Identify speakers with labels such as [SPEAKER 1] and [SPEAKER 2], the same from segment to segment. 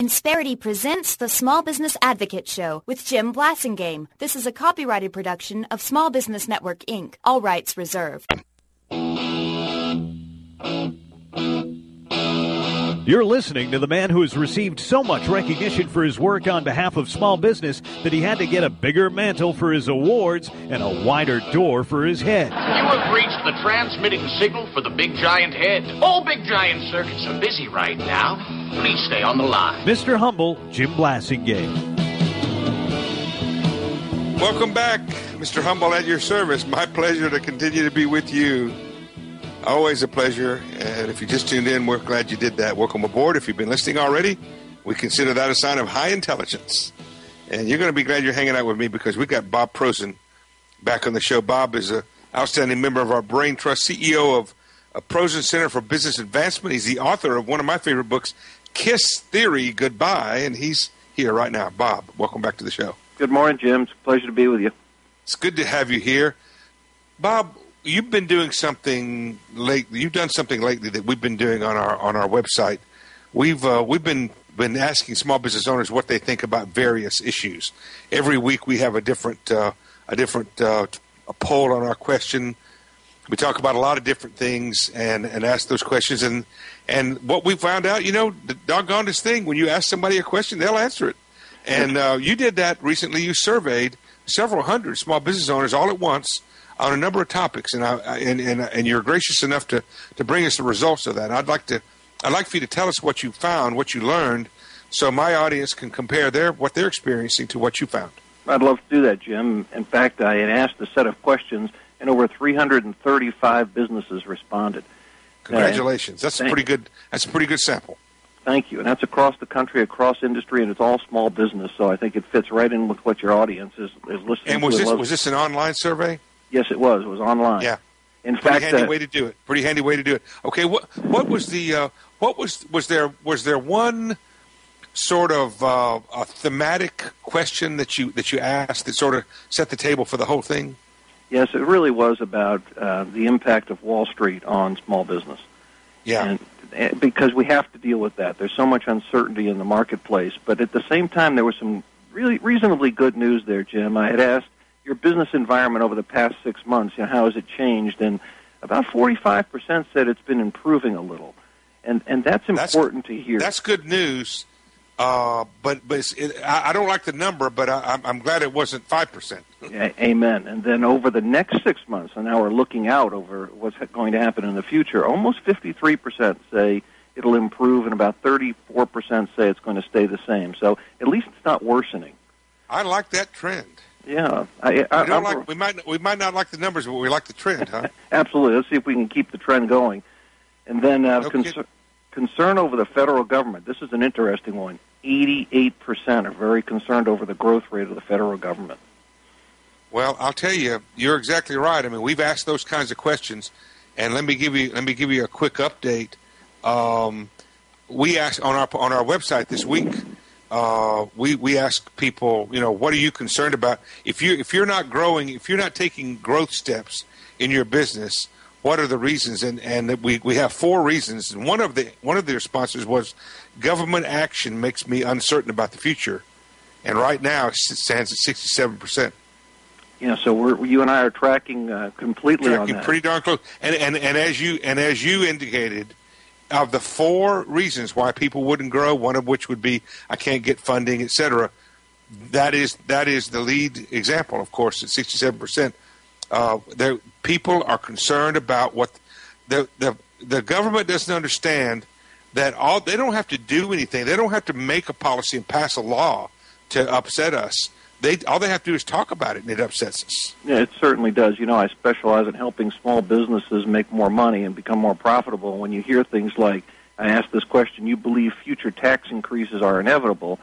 [SPEAKER 1] Insperity presents the Small Business Advocate Show with Jim Blasingame. This is a copyrighted production of Small Business Network, Inc. All rights reserved.
[SPEAKER 2] You're listening to the man who has received so much recognition for his work on behalf of small business that he had to get a bigger mantle for his awards and a wider door for his head.
[SPEAKER 3] You have reached the transmitting signal for the Big Giant Head. All Big Giant circuits are busy right now. Please stay on the line.
[SPEAKER 2] Mr. Humble, Jim Blasingame.
[SPEAKER 4] Welcome back, Mr. Humble, at your service. My pleasure to continue to be with you. Always a pleasure, and if you just tuned in, we're glad you did that. Welcome aboard. If you've been listening already, we consider that a sign of high intelligence. And you're going to be glad you're hanging out with me because we got Bob Prosen back on the show. Bob is an outstanding member of our Brain Trust, CEO of Prosen Center for Business Advancement. He's the author of one of my favorite books, Kiss Theory Goodbye, and he's here right now. Bob, welcome back to the show.
[SPEAKER 5] Good morning, Jim. It's a pleasure to be with you.
[SPEAKER 4] It's good to have you here. Bob, you've been doing something lately. You've done something lately that we've been doing on our website. We've been asking small business owners what they think about various issues. Every week we have a different poll on our question. We talk about a lot of different things and ask those questions. And what we found out, the doggonest thing, when you ask somebody a question, they'll answer it. And you did that recently. You surveyed several hundred small business owners all at once on a number of topics, and you're gracious enough to bring us the results of that. I'd like for you to tell us what you found, what you learned, so my audience can compare what they're experiencing to what you found.
[SPEAKER 5] I'd love to do that, Jim. In fact, I had asked a set of questions, and over 335 businesses responded.
[SPEAKER 4] Congratulations! That's a pretty good sample.
[SPEAKER 5] Thank you, and that's across the country, across industry, and it's all small business. So I think it fits right in with what your audience is listening to.
[SPEAKER 4] And was this an online survey?
[SPEAKER 5] Yes, it was. It was online.
[SPEAKER 4] Yeah.
[SPEAKER 5] In
[SPEAKER 4] fact,
[SPEAKER 5] Pretty
[SPEAKER 4] handy way to do it. Okay, what was the was there one sort of a thematic question that you asked that sort of set the table for the whole thing?
[SPEAKER 5] Yes, it really was about the impact of Wall Street on small business.
[SPEAKER 4] Yeah.
[SPEAKER 5] And because we have to deal with that. There's so much uncertainty in the marketplace, but at the same time there was some really reasonably good news there, Jim. I had asked your business environment over the past 6 months, how has it changed? And about 45% said it's been improving a little. And that's important to hear.
[SPEAKER 4] That's good news, but I don't like the number, but I'm glad it wasn't 5%.
[SPEAKER 5] Amen. And then over the next 6 months, and now we're looking out over what's going to happen in the future, almost 53% say it'll improve, and about 34% say it's going to stay the same. So at least it's not worsening.
[SPEAKER 4] I like that trend.
[SPEAKER 5] Yeah,
[SPEAKER 4] we might not like the numbers, but we like the trend, huh?
[SPEAKER 5] Absolutely. Let's see if we can keep the trend going. And then concern over the federal government. This is an interesting one. 88% are very concerned over the growth rate of the federal government.
[SPEAKER 4] Well, I'll tell you, you're exactly right. I mean, we've asked those kinds of questions, and let me give you a quick update. We asked on our website this week. We ask people, what are you concerned about? If you're not growing, if you're not taking growth steps in your business, what are the reasons? And we have 4 reasons. And one of the responses was government action makes me uncertain about the future. And right now it stands at 67%.
[SPEAKER 5] Yeah, so you and I are tracking completely on that.
[SPEAKER 4] Pretty darn close. And as you indicated, of the 4 reasons why people wouldn't grow, one of which would be I can't get funding, etc. That is the lead example, of course, at 67%. People are concerned about what the government doesn't understand that they don't have to do anything. They don't have to make a policy and pass a law to upset us. All they have to do is talk about it, and it upsets us.
[SPEAKER 5] Yeah, it certainly does. I specialize in helping small businesses make more money and become more profitable. When you hear things like, I asked this question, you believe future tax increases are inevitable,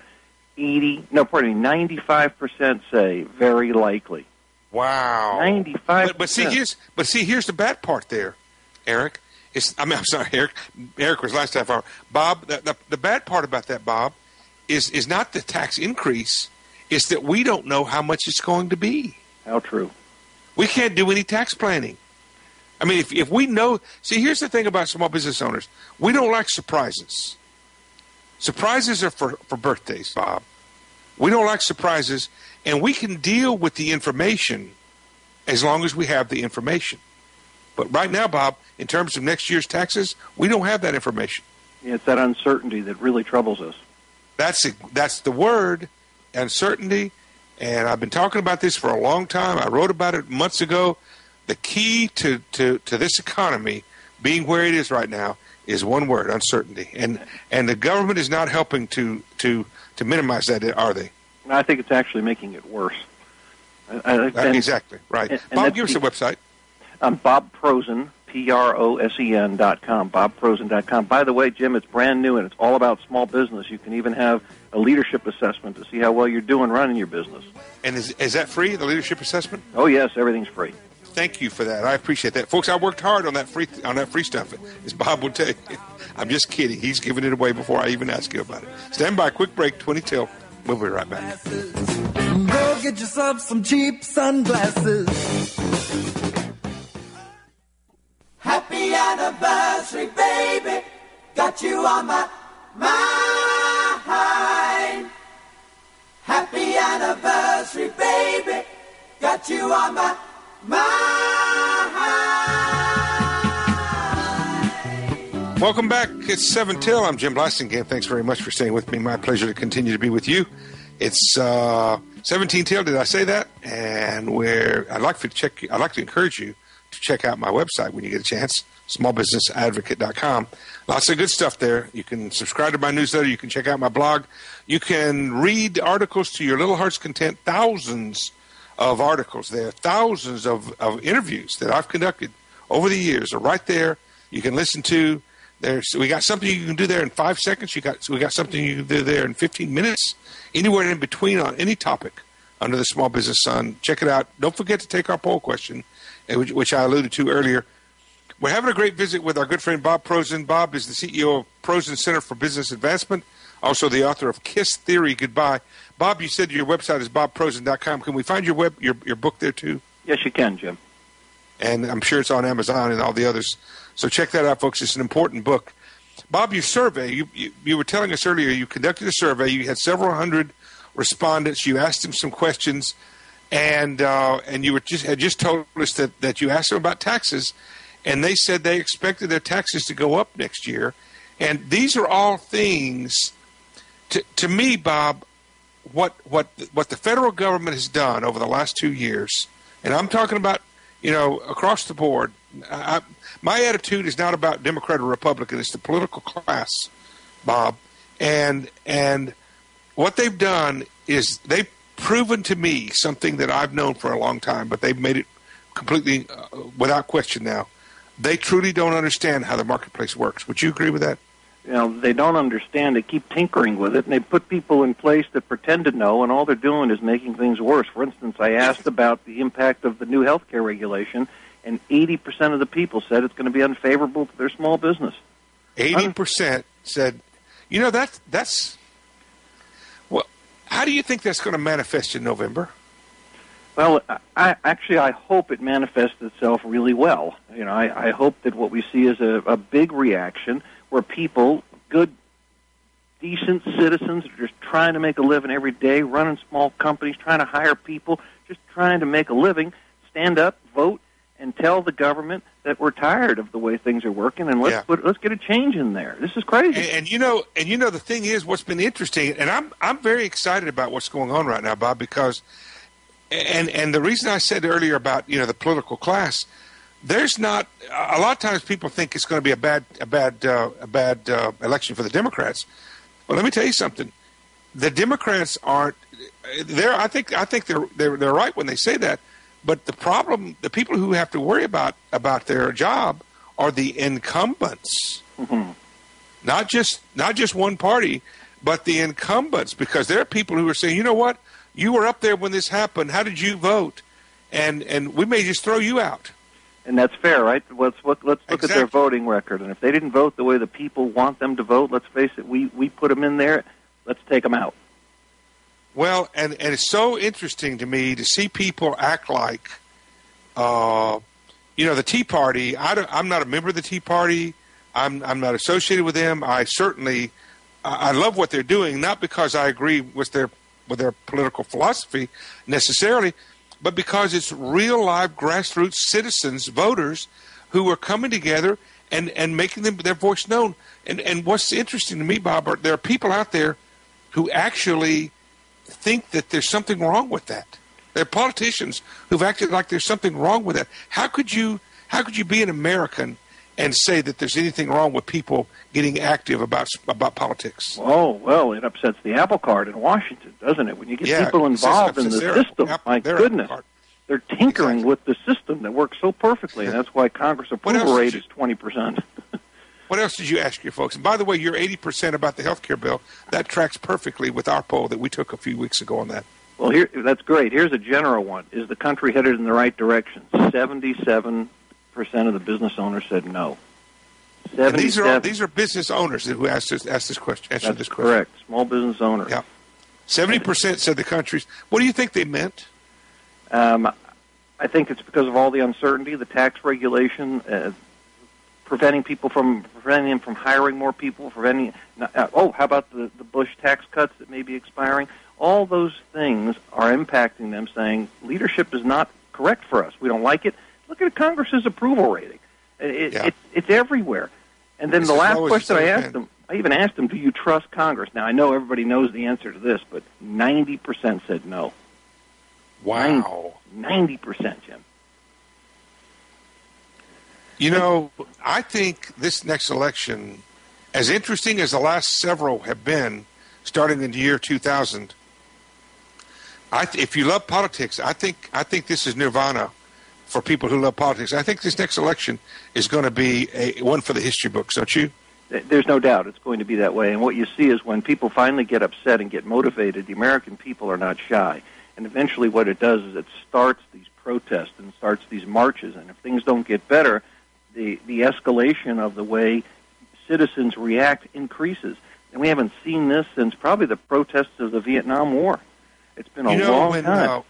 [SPEAKER 5] 95% say very likely.
[SPEAKER 4] Wow.
[SPEAKER 5] 95%.
[SPEAKER 4] But see, here's the bad part there, Eric. I'm sorry, Eric. Eric was last half hour. Bob, the bad part about that, Bob, is not the tax increase. It's that we don't know how much it's going to be.
[SPEAKER 5] How true.
[SPEAKER 4] We can't do any tax planning. I mean, if we know... See, here's the thing about small business owners. We don't like surprises. Surprises are for birthdays, Bob. We don't like surprises, and we can deal with the information as long as we have the information. But right now, Bob, in terms of next year's taxes, we don't have that information.
[SPEAKER 5] Yeah, it's that uncertainty that really troubles us.
[SPEAKER 4] That's the word, uncertainty. And I've been talking about this for a long time. I wrote about it months ago. The key to this economy being where it is right now is one word: uncertainty. And the government is not helping to minimize that, are they?
[SPEAKER 5] I think it's actually making it worse.
[SPEAKER 4] Exactly, right.
[SPEAKER 5] And
[SPEAKER 4] Bob, give us a website.
[SPEAKER 5] Bob Prosen, PROSEN.com, BobProsen.com. By the way, Jim, it's brand new, and it's all about small business. You can even have a leadership assessment to see how well you're doing running your business.
[SPEAKER 4] And is that free, the leadership assessment?
[SPEAKER 5] Oh, yes, everything's free.
[SPEAKER 4] Thank you for that. I appreciate that. Folks, I worked hard on that free stuff, as Bob will tell you. I'm just kidding. He's giving it away before I even ask you about it. Stand by. Quick break, 20 till. We'll be right back.
[SPEAKER 6] Go get yourself some cheap sunglasses. Happy anniversary, baby. Got you on my mind. Happy anniversary, baby. Got you on my mind.
[SPEAKER 4] Welcome back. It's 7 till. I'm Jim Blasingame. Thanks very much for staying with me. My pleasure to continue to be with you. It's 17 till. Did I say that? And I'd like to encourage you to check out my website when you get a chance, smallbusinessadvocate.com. Lots of good stuff there. You can subscribe to my newsletter. You can check out my blog. You can read articles to your little heart's content. Thousands of articles there. Thousands of interviews that I've conducted over the years are right there. You can listen to. We got something you can do there in 5 seconds. We got something you can do there in 15 minutes. Anywhere in between on any topic under the small business sun. Check it out. Don't forget to take our poll question, which I alluded to earlier. We're having a great visit with our good friend Bob Prosen. Bob is the CEO of Prosen Center for Business Advancement, also the author of Kiss Theory Goodbye. Bob, you said your website is bobprosen.com. Can we find your book there too?
[SPEAKER 5] Yes, you can, Jim.
[SPEAKER 4] And I'm sure it's on Amazon and all the others. So check that out, folks. It's an important book. Bob, your survey, you were telling us earlier, you conducted a survey. You had several hundred respondents. You asked them some questions, and you had just told us that you asked them about taxes, and they said they expected their taxes to go up next year. And these are all things, to me, Bob, what the federal government has done over the last 2 years, and I'm talking about, across the board. My attitude is not about Democrat or Republican. It's the political class, Bob. And what they've done is they've proven to me something that I've known for a long time, but they've made it completely without question now. They truly don't understand how the marketplace works. Would you agree with that?
[SPEAKER 5] They don't understand. They keep tinkering with it, and they put people in place that pretend to know, and all they're doing is making things worse. For instance, I asked about the impact of the new health care regulation, and 80% of the people said it's going to be unfavorable to their small business.
[SPEAKER 4] 80% said, that's well, how do you think that's going to manifest in November?
[SPEAKER 5] Well, I hope it manifests itself really well. I hope that what we see is a big reaction where people, good, decent citizens, are just trying to make a living every day, running small companies, trying to hire people, just trying to make a living, stand up, vote, and tell the government that we're tired of the way things are working, and let's get a change in there. This is crazy.
[SPEAKER 4] And the thing is, what's been interesting, and I'm very excited about what's going on right now, Bob, because and the reason I said earlier about the political class, there's not a lot of times people think it's going to be a bad election for the Democrats. Well, let me tell you something. The Democrats aren't there. I think they're right when they say that. But the problem, the people who have to worry about their job are the incumbents, not just one party, but the incumbents, because there are people who are saying, you know what, you were up there when this happened. How did you vote? And we may just throw you out.
[SPEAKER 5] And that's fair, right? Let's look at their voting record, and if they didn't vote the way the people want them to vote, let's face it, we put them in there. Let's take them out.
[SPEAKER 4] Well, and it's so interesting to me to see people act like, the Tea Party. I'm not a member of the Tea Party. I'm not associated with them. I certainly I love what they're doing, not because I agree with their political philosophy necessarily, but because it's real live grassroots citizens, voters, who are coming together and making their voice known. And what's interesting to me, Bob, there are people out there who actually think that there's something wrong with that. There are politicians who've acted like there's something wrong with that. How could you be an American and say that there's anything wrong with people getting active about politics?
[SPEAKER 5] Oh, well, it upsets the apple cart in Washington, doesn't it? When you get people involved in the system, my goodness, they're tinkering with the system that works so perfectly, and that's why Congress approval rate is 20%.
[SPEAKER 4] What else did you ask your folks? And by the way, your 80% about the health care bill, that tracks perfectly with our poll that we took a few weeks ago on that.
[SPEAKER 5] Well, that's great. Here's a general one. Is the country headed in the right direction? 77% of the business owners said no.
[SPEAKER 4] And these are business owners who asked this question.
[SPEAKER 5] That's correct. Small business owners.
[SPEAKER 4] Yeah. 70% said the country's. What do you think they meant?
[SPEAKER 5] I think it's because of all the uncertainty, the tax regulation, preventing them from hiring more people, how about the Bush tax cuts that may be expiring? All those things are impacting them, saying leadership is not correct for us. We don't like it. Look at Congress's approval rating. It's everywhere. And then the last question I even asked them, do you trust Congress? Now, I know everybody knows the answer to this, but 90% said no.
[SPEAKER 4] Wow.
[SPEAKER 5] 90%, Jim.
[SPEAKER 4] You know, I think this next election, as interesting as the last several have been, starting in the year 2000, if you love politics, I think this is nirvana for people who love politics. I think this next election is going to be one for the history books, don't you?
[SPEAKER 5] There's no doubt it's going to be that way. And what you see is when people finally get upset and get motivated, the American people are not shy. And eventually what it does is it starts these protests and starts these marches. And if things don't get better, the escalation of the way citizens react increases. And we haven't seen this since probably the protests of the Vietnam War. It's been a long time.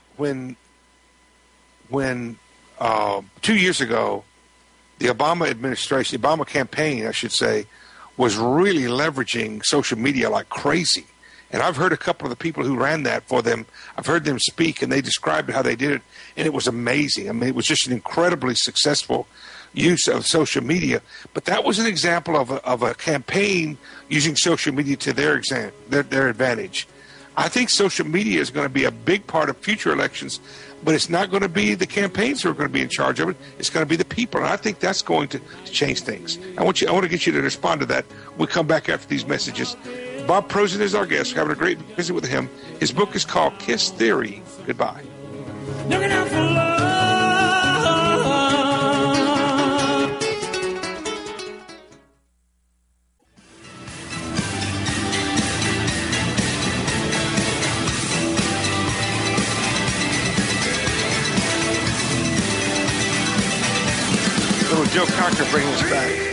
[SPEAKER 4] When 2 years ago, the Obama administration, the Obama campaign, I should say, was really leveraging social media like crazy. And I've heard a couple of the people who ran that for them. I've heard them speak, and they described how they did it, and it was amazing. I mean, it was just an incredibly successful use of social media. But that was an example of a campaign using social media to their advantage. I think social media is going to be a big part of future elections, but it's not going to be the campaigns who are going to be in charge of it. It's going to be the people, and I think that's going to change things. I want to get you to respond to that. We'll come back after these messages. Bob Prosen is our guest. We're having a great visit with him. His book is called Kiss Theory. Goodbye.
[SPEAKER 6] Looking out for love.
[SPEAKER 4] Little Joe Cocker bringing us back.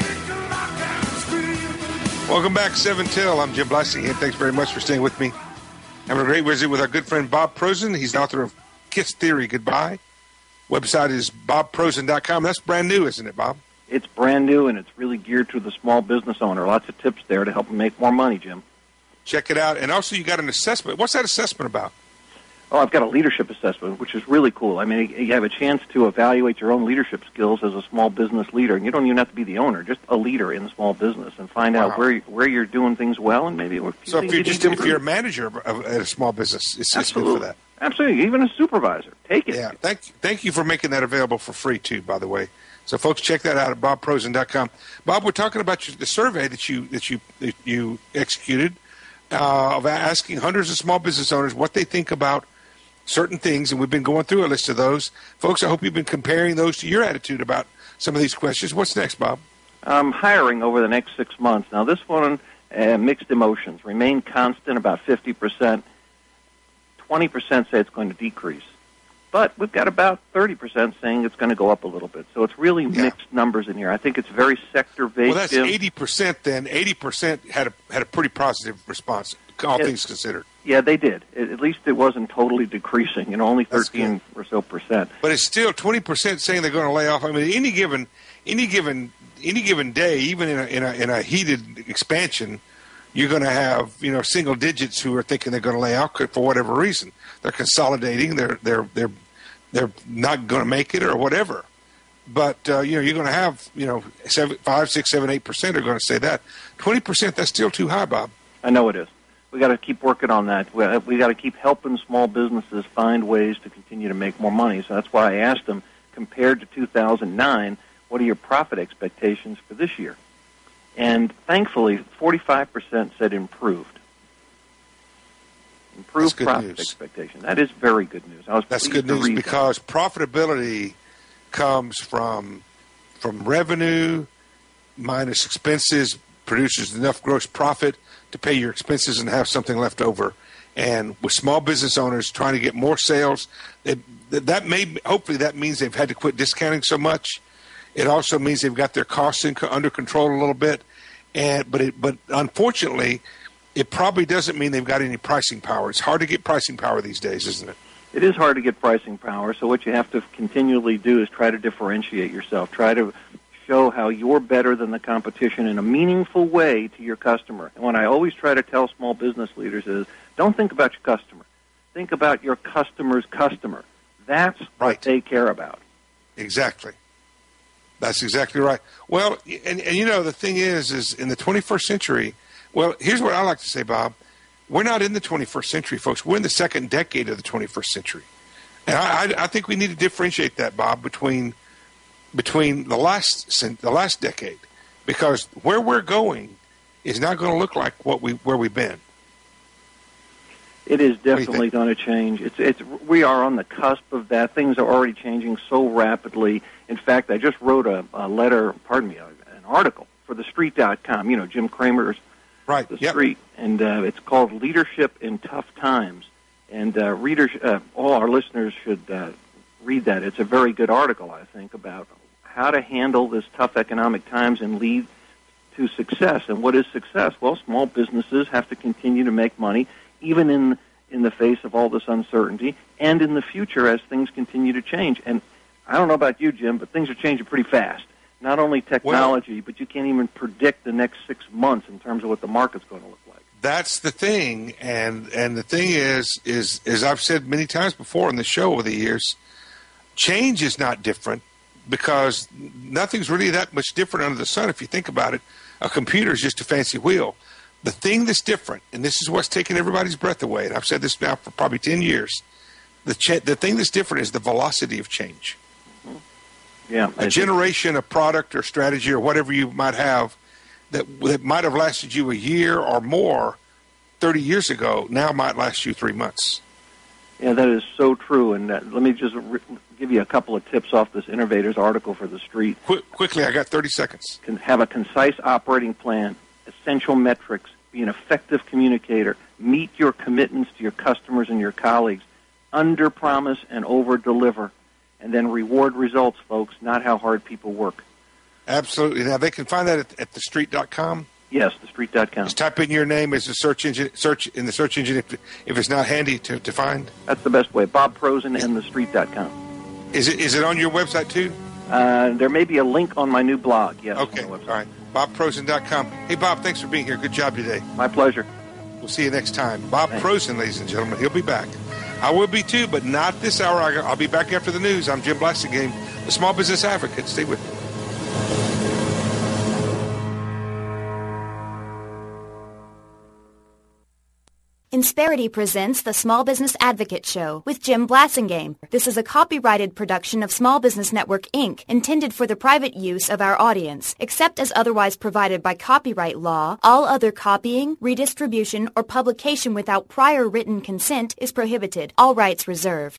[SPEAKER 4] Welcome back, 7 Till. I'm Jim Blasing, and thanks very much for staying with me. Having a great visit with our good friend Bob Prosen. He's the author of Kiss Theory. Goodbye. Website is bobprosen.com. That's brand new, isn't it, Bob?
[SPEAKER 5] It's brand new, and it's really geared to the small business owner. Lots of tips there to help them make more money, Jim.
[SPEAKER 4] Check it out. And also, you got an assessment. What's that assessment about?
[SPEAKER 5] Oh, I've got a leadership assessment, which is really cool. I mean, you have a chance to evaluate your own leadership skills as a small business leader. And you don't even have to be the owner, just a leader in a small business, and find out where you're doing things well and maybe where
[SPEAKER 4] so if you're a manager at a small business, it's good for that.
[SPEAKER 5] Absolutely, even a supervisor. Take it.
[SPEAKER 4] Yeah, thank you for making that available for free, too, by the way. So, folks, check that out at bobprosen.com. Bob, we're talking about the survey that you executed of asking hundreds of small business owners what they think about certain things, and we've been going through a list of those. Folks, I hope you've been comparing those to your attitude about some of these questions. What's next, Bob?
[SPEAKER 5] Hiring over the next 6 months. Now, this one, mixed emotions. Remain constant, about 50%. 20% say it's going to decrease. But we've got about 30% saying it's going to go up a little bit. So it's really mixed numbers in here. I think it's very sector-based.
[SPEAKER 4] Well, that's 80% then. 80% had a pretty positive response, all things considered.
[SPEAKER 5] Yeah, they did. At least it wasn't totally decreasing, only 13 or so percent.
[SPEAKER 4] But it's still 20% saying they're going to lay off. I mean, any given day, even in a heated expansion, you're going to have, single digits who are thinking they're going to lay out for whatever reason. They're consolidating. They're not going to make it or whatever. But you're going to have 5, 6, 7, 8% are going to say that. 20%, that's still too high, Bob.
[SPEAKER 5] I know it is. We got to keep working on that. We got to keep helping small businesses find ways to continue to make more money. So that's why I asked them, compared to 2009, what are your profit expectations for this year? And thankfully, 45% said improved. Improved profit expectation. That is very good news.
[SPEAKER 4] That's good news because profitability comes from revenue minus expenses, produces enough gross profit to pay your expenses and have something left over. And with small business owners trying to get more sales, hopefully that means they've had to quit discounting so much. It also means they've got their costs under control a little bit. But unfortunately, it probably doesn't mean they've got any pricing power. It's hard to get pricing power these days, isn't it?
[SPEAKER 5] It is hard to get pricing power. So what you have to continually do is try to differentiate yourself. Try to show how you're better than the competition in a meaningful way to your customer. And what I always try to tell small business leaders is, don't think about your customer. Think about your customer's customer. That's what they care about.
[SPEAKER 4] Exactly. That's exactly right. Well, and the thing is in the 21st century, well, here's what I like to say, Bob. We're not in the 21st century, folks. We're in the second decade of the 21st century. And I think we need to differentiate that, Bob, between the last decade, because where we're going is not going to look like where we've been.
[SPEAKER 5] It is definitely going to change. We are on the cusp of that. Things are already changing so rapidly. In fact, I just wrote an article for TheStreet.com. Jim Cramer's The Street, and it's called "Leadership in Tough Times." And all our listeners should read that. It's a very good article, I think, about how to handle this tough economic times and lead to success. And what is success? Well, small businesses have to continue to make money, even in the face of all this uncertainty, and in the future as things continue to change. And I don't know about you, Jim, but things are changing pretty fast. Not only technology, but you can't even predict the next 6 months in terms of what the market's going to look like.
[SPEAKER 4] That's the thing, and the thing is as I've said many times before on the show over the years, change is not different because nothing's really that much different under the sun. If you think about it, a computer is just a fancy wheel. The thing that's different, and this is what's taking everybody's breath away, and I've said this now for probably 10 years, the thing that's different is the velocity of change.
[SPEAKER 5] Yeah,
[SPEAKER 4] a generation, a product or strategy or whatever you might have that might have lasted you a year or more 30 years ago now might last you 3 months.
[SPEAKER 5] Yeah, that is so true. And let me just give you a couple of tips off this Innovators article for The Street.
[SPEAKER 4] Quickly, I got 30 seconds.
[SPEAKER 5] Have a concise operating plan, essential metrics, be an effective communicator, meet your commitments to your customers and your colleagues, under-promise and over-deliver, and then reward results, folks, not how hard people work.
[SPEAKER 4] Absolutely. Now, they can find that at TheStreet.com?
[SPEAKER 5] Yes, TheStreet.com.
[SPEAKER 4] Just type in your name as a search in the search engine if it's not handy to find.
[SPEAKER 5] That's the best way. Bob Prosen and TheStreet.com.
[SPEAKER 4] Is it on your website too?
[SPEAKER 5] There may be a link on my new blog. Yes.
[SPEAKER 4] Okay.
[SPEAKER 5] On the website.
[SPEAKER 4] All right. BobProsen.com. Hey, Bob, thanks for being here. Good job today.
[SPEAKER 5] My pleasure.
[SPEAKER 4] We'll see you next time. Bob Prosen, ladies and gentlemen. He'll be back. I will be too, but not this hour. I'll be back after the news. I'm Jim Blasingame, the Small Business Advocate. Stay with me.
[SPEAKER 1] Insperity presents the Small Business Advocate Show with Jim Blasingame. This is a copyrighted production of Small Business Network, Inc., intended for the private use of our audience. Except as otherwise provided by copyright law, all other copying, redistribution, or publication without prior written consent is prohibited. All rights reserved.